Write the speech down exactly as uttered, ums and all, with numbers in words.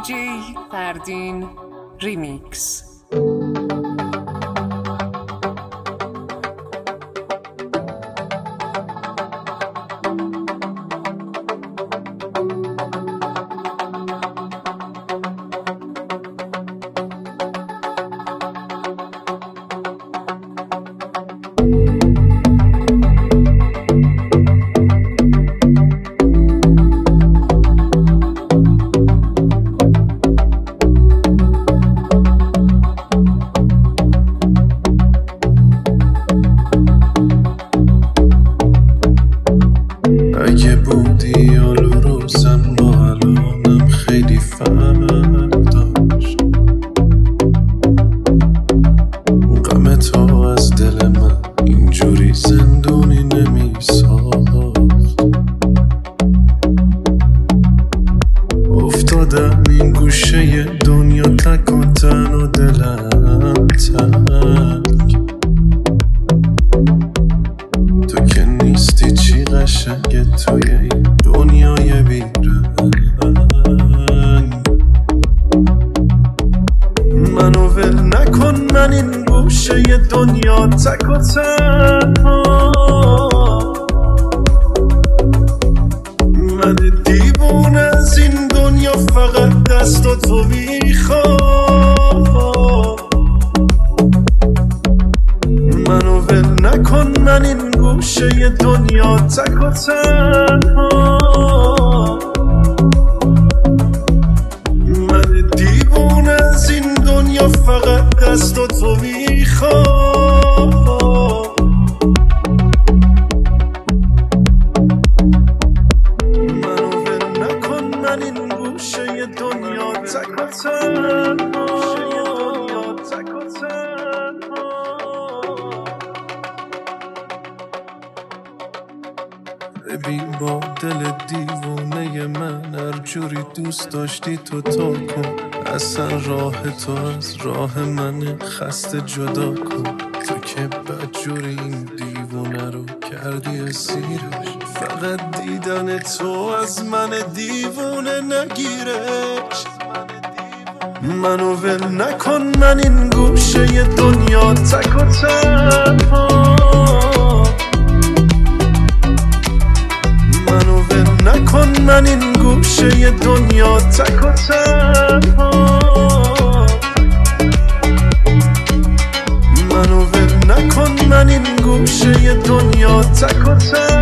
دیجی فردین ریمیکس. اگه بودی حال و روزم با الانم خیلی فرق داشت. غم تو از دل من اینجوری زندونی نمی ساخت. افتادم این گوشه دنیا تک و تنها دلم تنگ. تو که نیستی چی قشنگه توی این دنیای بیرنگ. منو ول نکن، من این گوشه دنیا تک و تنها. من دیوونه از این دنیا فقط دست و تو میخوام. منو ول نکن، من این گوشه دنیا تک و تنها. من دیوونه از این دنیا فقط دست و تو میخوام. منو ول نکن، من این گوشه دنیا تک و تنها. ببین با دل دیوونه من هر جوری دوست داشتی تو تا کن. اصلا راه تو از راه من خسته جدا کن. تو که بدجوری این دیوونه رو کردی اسیرش. فقط دیدن تو از من دیوونه نگیرش. منو ول نکن، من این گوشه دنیا تک و تنها. منو ول نکن، من این گوشه دنیا تک و تنها. منو ول نکن، من این گوشه دنیا تک و تنها.